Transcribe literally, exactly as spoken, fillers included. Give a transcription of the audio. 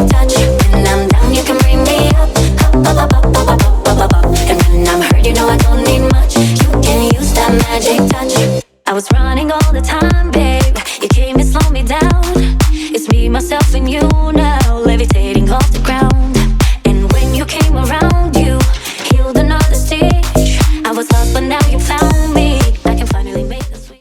touch. When I'm down, you can bring me up, up, up, up, up, up, up, up, up, up. And when I'm hurt, you know I don't need much. You can use that magic touch. I was running all the time, babe. You came and slowed me down. It's me, myself, and you now.